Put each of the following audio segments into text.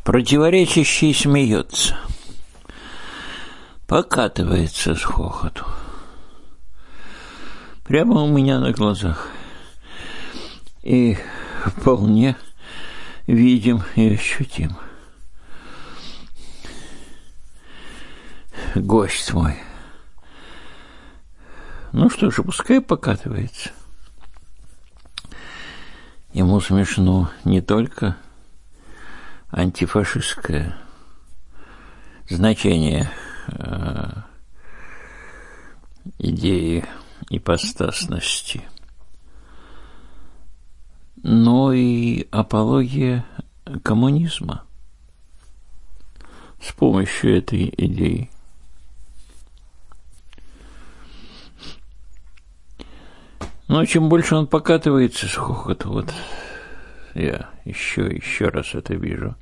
Противоречащий смеется, покатывается с хохоту. Прямо у меня на глазах. И вполне видим и ощутим. Гость мой. Ну что же, пускай покатывается. Ему смешно не только антифашистское значение идеи ипостасности, но и апология коммунизма с помощью этой идеи. Но чем больше он покатывается с хохоту, вот я еще раз это вижу,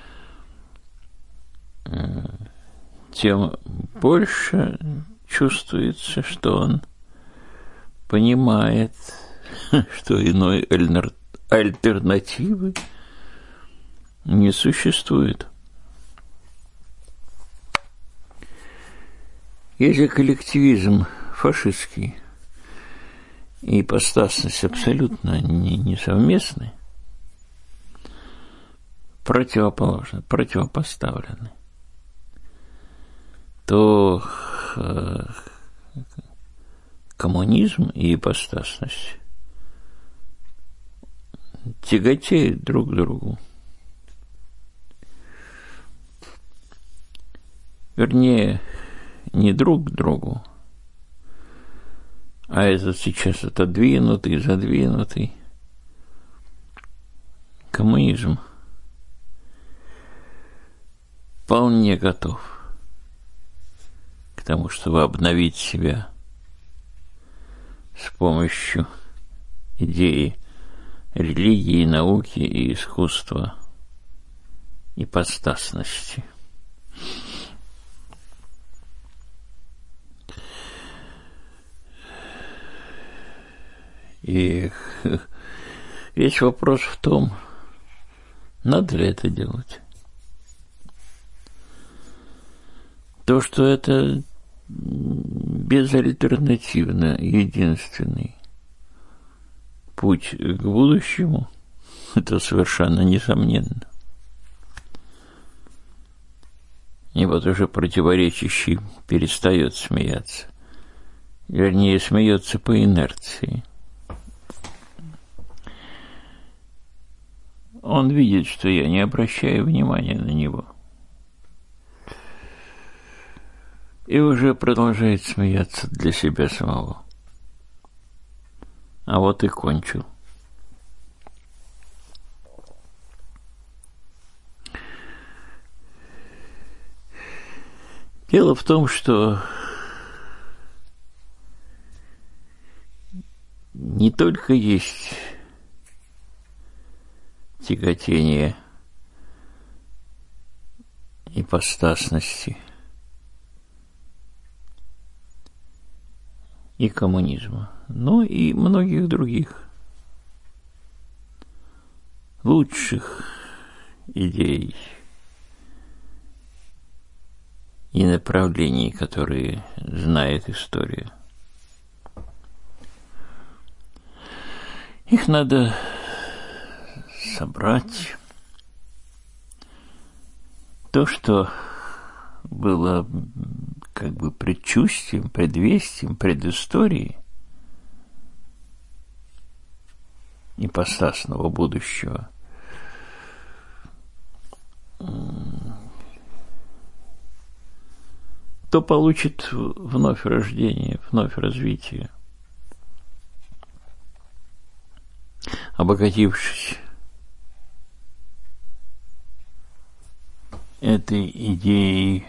тем больше чувствуется, что он понимает, что иной альтернативы не существует. Если коллективизм фашистский и ипостасность абсолютно не совместны, противоположны, противопоставлены, то коммунизм и ипостасность тяготеют друг к другу. Вернее, не друг к другу, а этот сейчас отодвинутый, задвинутый коммунизм вполне готов к тому, чтобы обновить себя с помощью идеи религии, науки и искусства, ипостасности. И весь вопрос в том, надо ли это делать. То, что это безальтернативно единственный путь к будущему, это совершенно несомненно. И вот уже противоречащий перестает смеяться. Вернее, смеется по инерции. Он видит, что я не обращаю внимания на него. И уже продолжает смеяться для себя самого. А вот и кончил. Дело в том, что не только есть тяготение ипостасности и коммунизма, но и многих других лучших идей и направлений, которые знает история. Их надо собрать. То, что было как бы предчувствием, предвестием, предысторией ипостасного будущего, то получит вновь рождение, вновь развитие, обогатившись этой идеей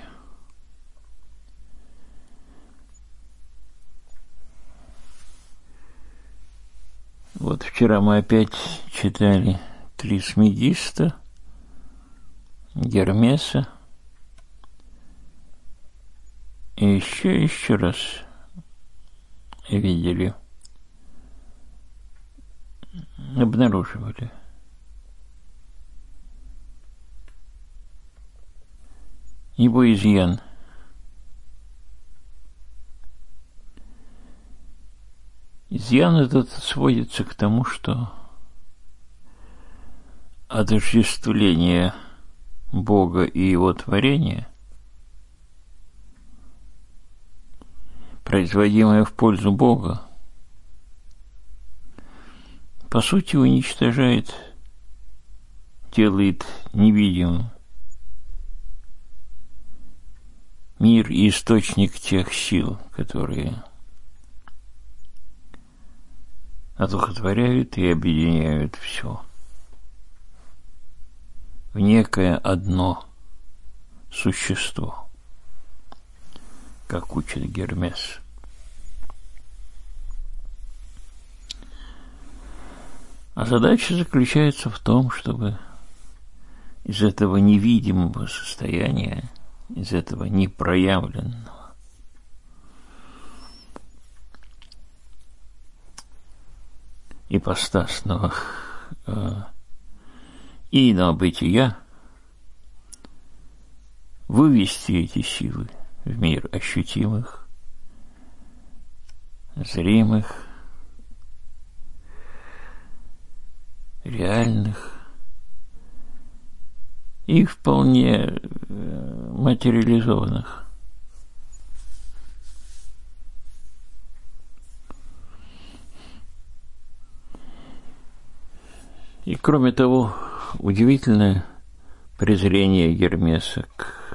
вот вчера мы опять читали Трисмегиста, Гермеса, и еще раз видели, обнаруживали его изъян. Изъян этот сводится к тому, что отождествление Бога и Его творения, производимое в пользу Бога, по сути уничтожает, делает невидимым мир и источник тех сил, которые одухотворяют и объединяют все в некое одно существо, как учит Гермес. А задача заключается в том, чтобы из этого невидимого состояния, из этого непроявленного, ипостасного иного бытия вывести эти силы в мир ощутимых, зримых, реальных и вполне материализованных. И кроме того, удивительное презрение Гермеса к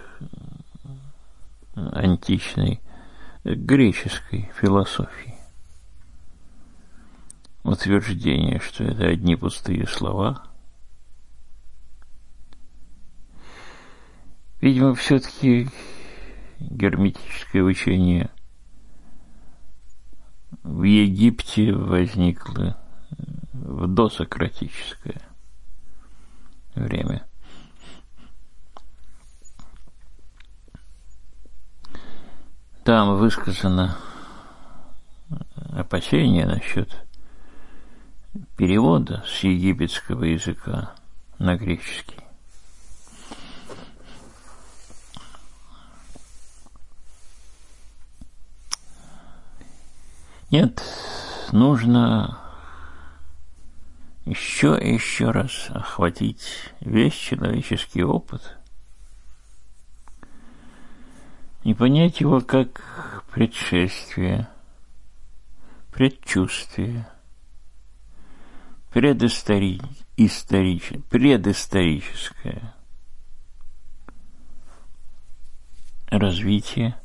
античной, греческой философии. Утверждение, что это одни пустые слова. Видимо, все-таки герметическое учение в Египте возникло в досократическое время. Там высказано опасение насчет перевода с египетского языка на греческий. Нет, нужно еще раз охватить весь человеческий опыт и понять его как предшествие, предчувствие, предысторическое развитие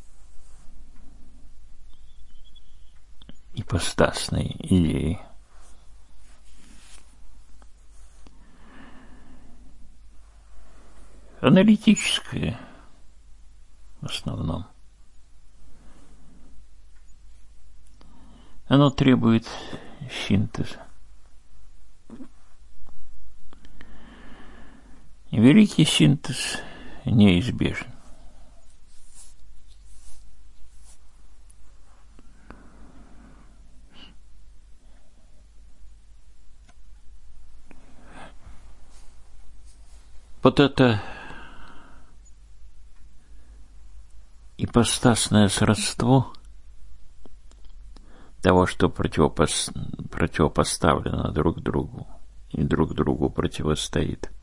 ипостасной идеи. Аналитическое в основном. Оно требует синтеза. И великий синтез неизбежен. Вот это ипостасное сродство того, что противопоставлено друг другу и друг другу противостоит,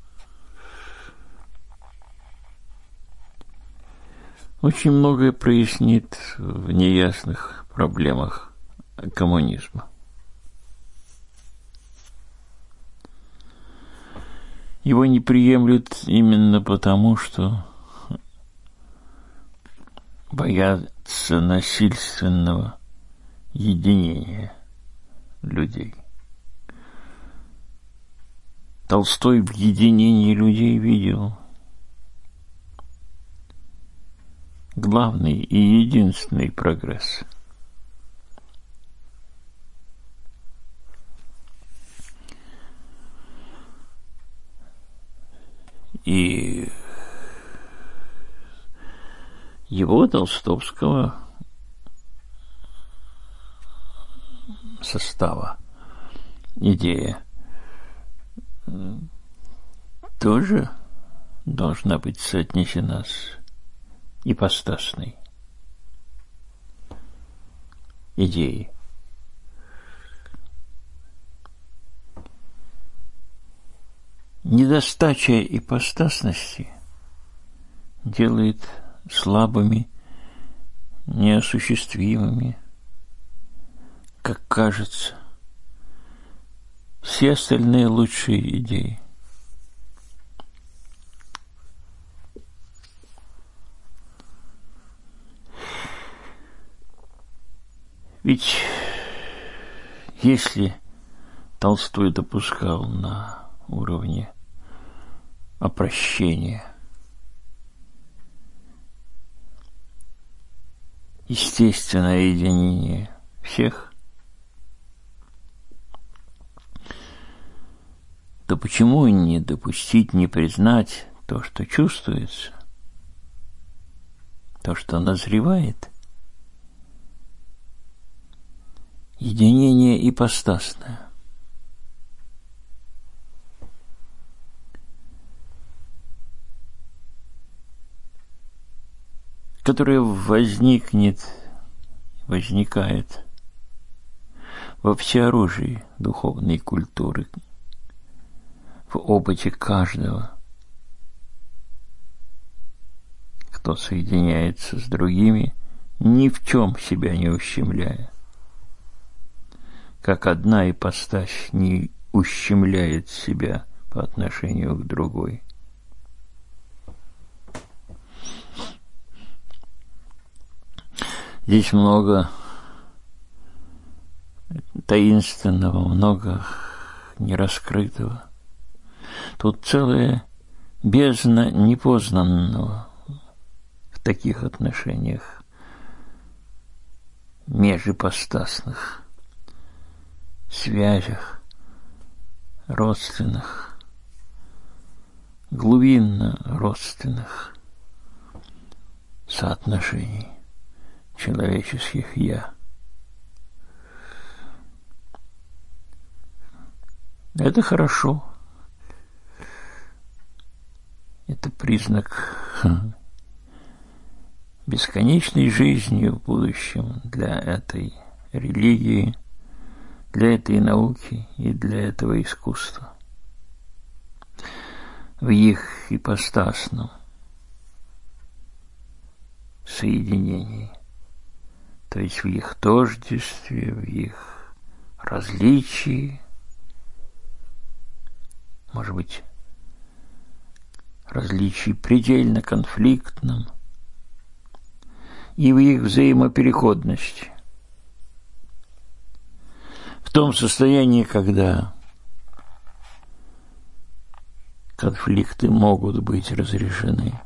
очень многое прояснит в неясных проблемах коммунизма. Его не приемлют именно потому, что боятся насильственного единения людей. Толстой в единении людей видел главный и единственный прогресс. И его толстовского состава идея тоже должна быть соотнесена с ипостасной идеи. Недостача ипостасности делает слабыми, неосуществимыми, как кажется, все остальные лучшие идеи. Ведь если Толстой допускал на уровне опрощения естественное единение всех, то почему не допустить, не признать то, что чувствуется, то, что назревает? Единение ипостасное. Которое возникает во всеоружии духовной культуры, в опыте каждого, кто соединяется с другими, ни в чем себя не ущемляя, как одна ипостась не ущемляет себя по отношению к другой. Здесь много таинственного, много нераскрытого. Тут целая бездна непознанного в таких отношениях межипостасных связях, родственных, глубинно родственных соотношений человеческих «я». Это хорошо. Это признак бесконечной жизни в будущем для этой религии, для этой науки и для этого искусства. В их ипостасном соединении, то есть в их тождестве, в их различии, может быть, различий предельно конфликтном, и в их взаимопереходности. В том состоянии, когда конфликты могут быть разрешены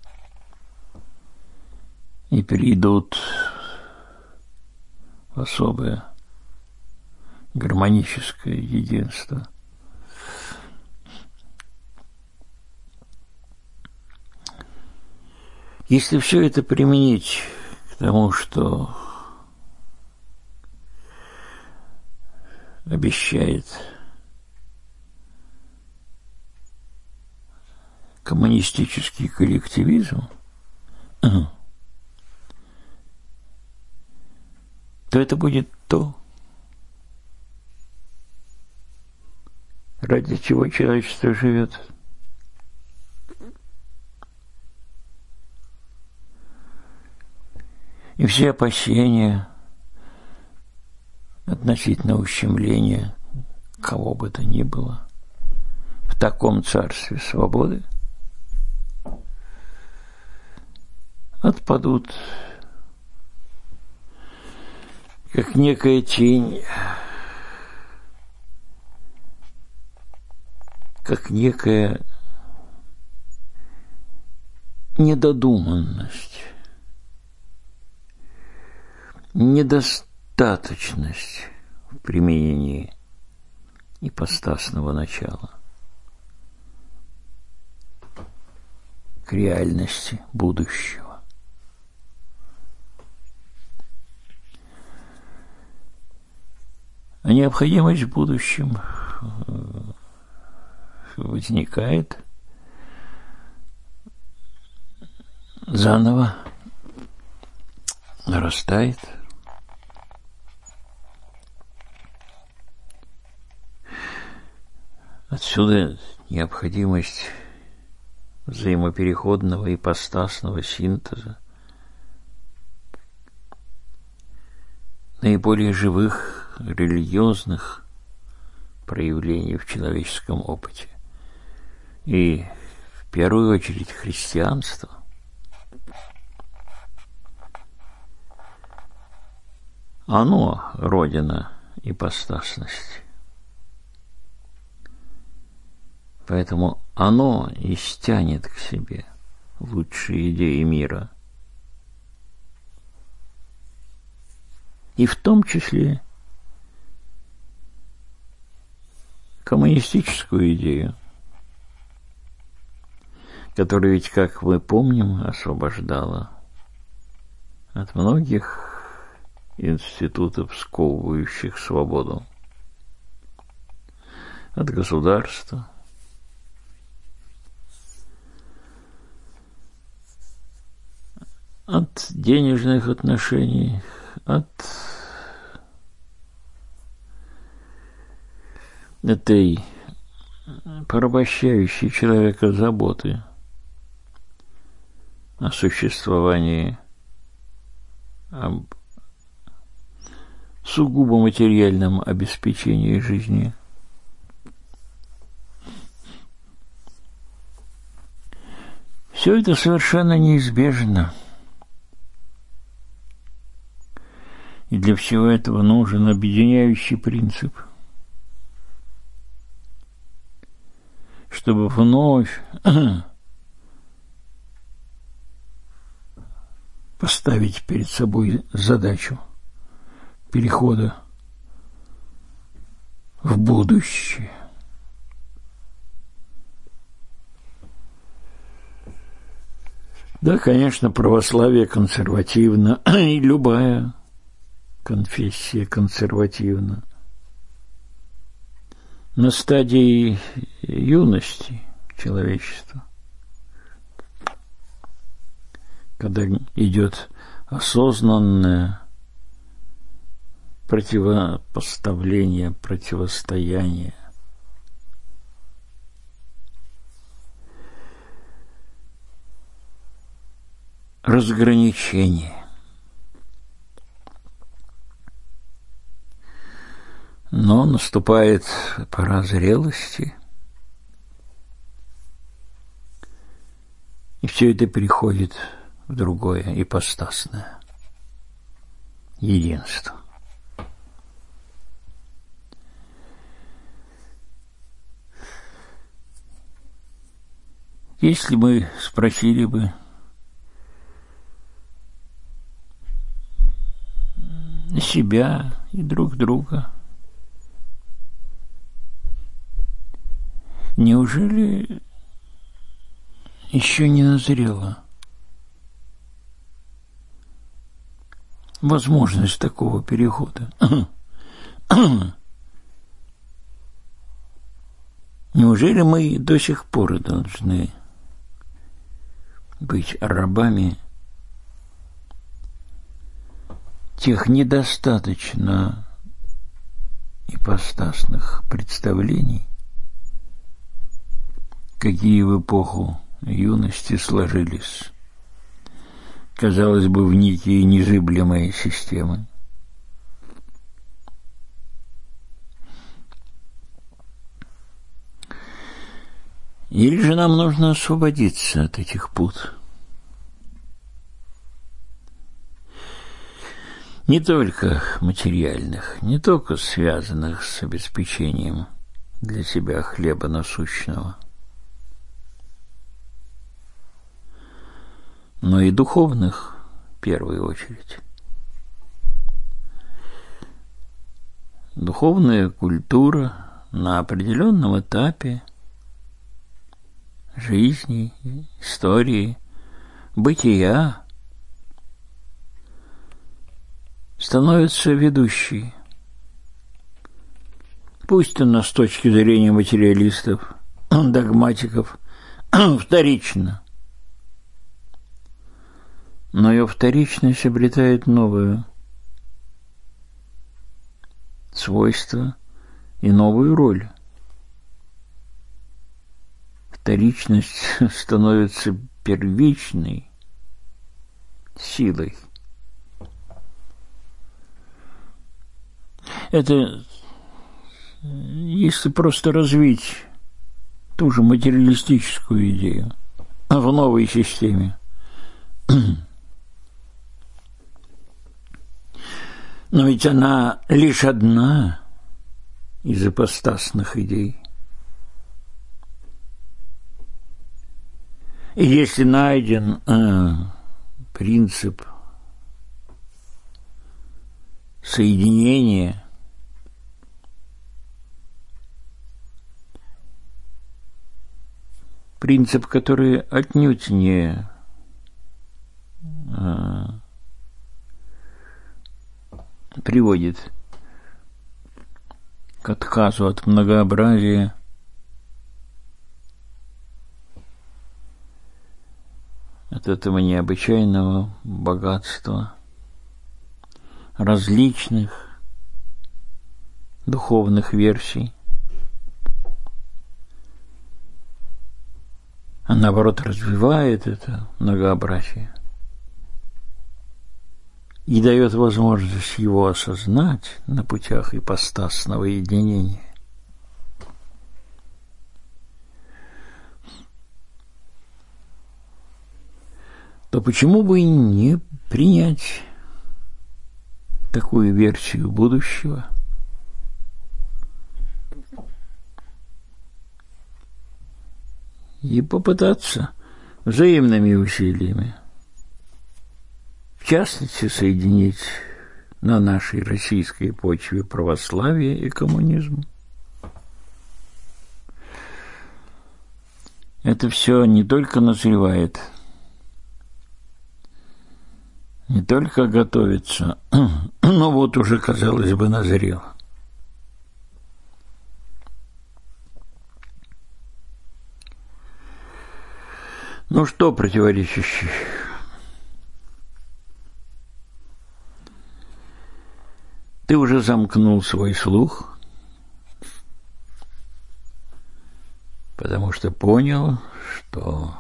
и перейдут в особое гармоническое единство. Если все это применить к тому, что обещает коммунистический коллективизм, то это будет то, ради чего человечество живет. И все опасения относительно ущемления кого бы то ни было в таком царстве свободы отпадут, как некая тень, как некая недодуманность, недостаточность в применении ипостасного начала к реальности будущего. А необходимость в будущем возникает заново нарастает. Отсюда необходимость взаимопереходного ипостасного синтеза наиболее живых религиозных проявлений в человеческом опыте. И в первую очередь христианство. Оно родина ипостасности. Поэтому оно и стянет к себе лучшие идеи мира. И в том числе коммунистическую идею, которая ведь, как мы помним, освобождала от многих институтов, сковывающих свободу, от государства, от денежных отношений, от этой порабощающей человека заботы о существовании, об сугубо материальном обеспечении жизни. Все это совершенно неизбежно. И для всего этого нужен объединяющий принцип, чтобы вновь поставить перед собой задачу перехода в будущее. Да, конечно, православие консервативно, и любая конфессия консервативна. На стадии юности человечества, когда идет осознанное противопоставление, противостояние, разграничение. Но наступает пора зрелости, и все это переходит в другое ипостасное единство. Если мы спросили бы себя и друг друга, неужели еще не назрела возможность такого перехода? Неужели мы до сих пор должны быть рабами тех недостаточно ипостасных представлений, какие в эпоху юности сложились, казалось бы, в некие незыблемые системы? Или же нам нужно освободиться от этих пут? Не только материальных, не только связанных с обеспечением для себя хлеба насущного, но и духовных в первую очередь. Духовная культура на определенном этапе жизни, истории, бытия становится ведущей. Пусть она с точки зрения материалистов, догматиков, вторично. но ее вторичность обретает новое свойство и новую роль. Вторичность становится первичной силой. Это если просто развить ту же материалистическую идею в новой системе. Но ведь она лишь одна из ипостасных идей. И если найден принцип соединения, принцип, который отнюдь не приводит к отказу от многообразия, от этого необычайного богатства различных духовных версий, а наоборот развивает это многообразие и дает возможность его осознать на путях ипостасного единения. То почему бы и не принять такую версию будущего? И попытаться взаимными усилиями, в частности, соединить на нашей российской почве православие и коммунизм. Это все не только назревает, не только готовится, но вот уже, казалось бы, назрело. Ну что противоречащих? Ты уже замкнул свой слух, потому что понял, что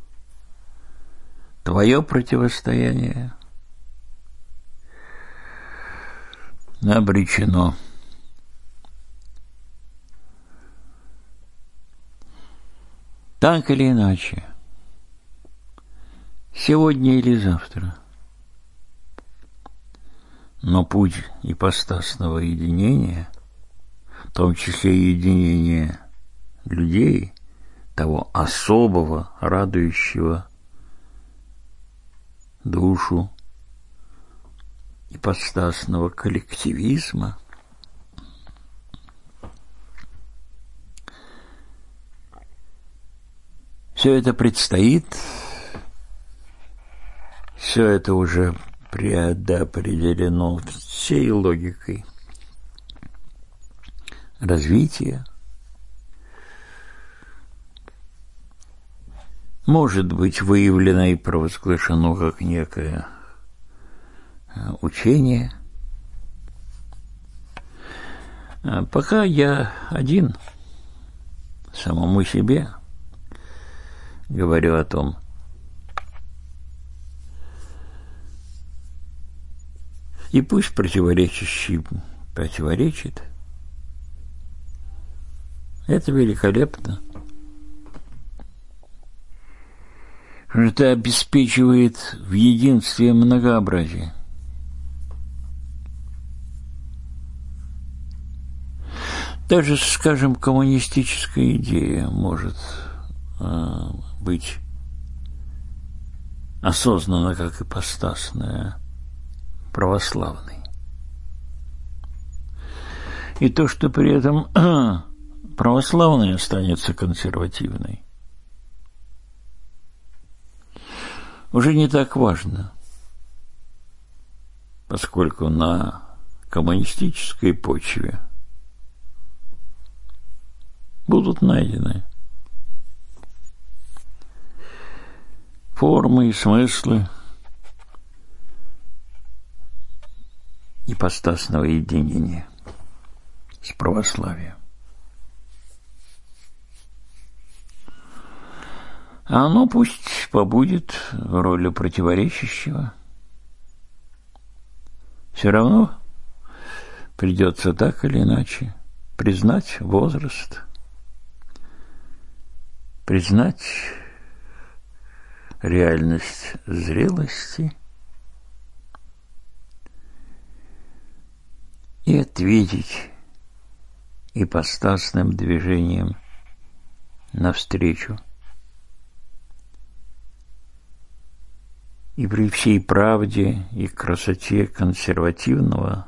твое противостояние обречено. Так или иначе, сегодня или завтра, но путь ипостасного единения, в том числе и единения людей, того особого, радующего душу ипостасного коллективизма, все это предстоит, все это уже предопределено всей логикой развития. Может быть выявлено и провозглашено как некое учение. Пока я один, самому себе говорю о том, и пусть противоречащий противоречит. Это великолепно. Это обеспечивает в единстве многообразие. Даже, скажем, коммунистическая идея может быть осознана как ипостасная православной. И то, что при этом православная останется консервативной, уже не так важно, поскольку на коммунистической почве будут найдены формы и смыслы ипостасного единения с православием. А оно пусть побудет в роли противоречащего. Все равно придется так или иначе признать возраст, признать реальность зрелости и ответить ипостасным движением навстречу. И при всей правде и красоте консервативного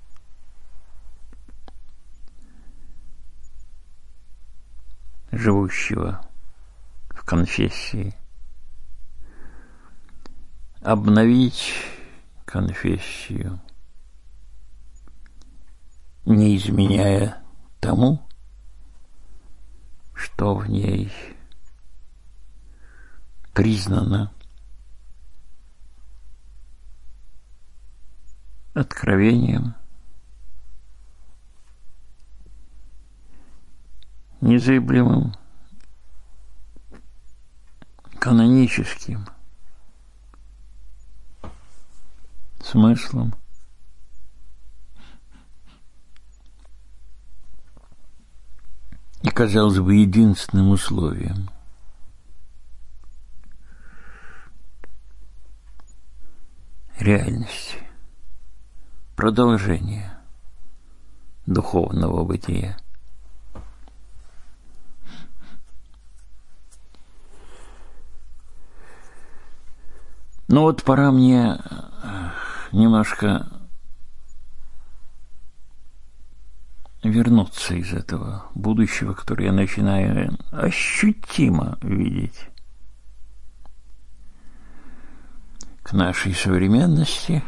живущего в конфессии обновить конфессию, не изменяя тому, что в ней признано откровением, незыблемым, каноническим смыслом, и, казалось бы, единственным условием реальности, продолжения духовного бытия. Ну вот пора мне немножко вернуться из этого будущего, которое я начинаю ощутимо видеть, к нашей современности,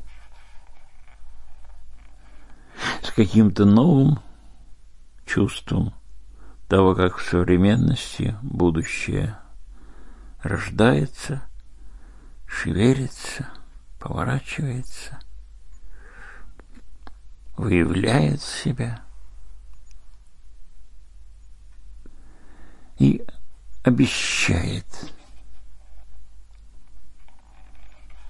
с каким-то новым чувством того, как в современности будущее рождается, шевелится, поворачивается, выявляет себя и обещает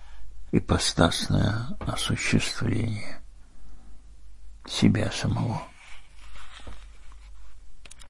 ипостасное осуществление себя самого.